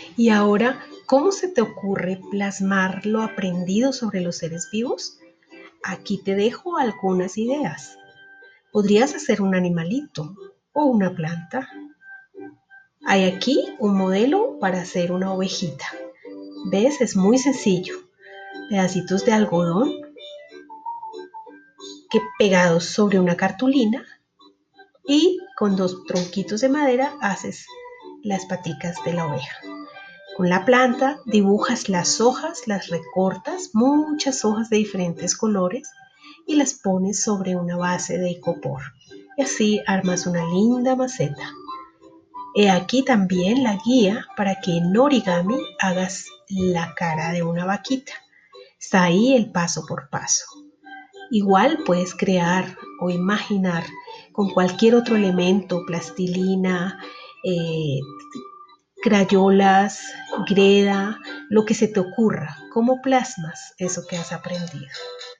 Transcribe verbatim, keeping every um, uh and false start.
Y ahora, ¿cómo se te ocurre plasmar lo aprendido sobre los seres vivos? Aquí te dejo algunas ideas. Podrías hacer un animalito o una planta. Hay aquí un modelo para hacer una ovejita. ¿Ves? Es muy sencillo. Pedacitos de algodón que pegados sobre una cartulina y con dos tronquitos de madera haces las paticas de la oveja. Con la planta dibujas las hojas, las recortas, muchas hojas de diferentes colores y las pones sobre una base de icopor. Y así armas una linda maceta. He aquí también la guía para que en origami hagas la cara de una vaquita. Está ahí el paso por paso. Igual puedes crear o imaginar con cualquier otro elemento, plastilina, eh, crayolas, greda, lo que se te ocurra. ¿Cómo plasmas eso que has aprendido?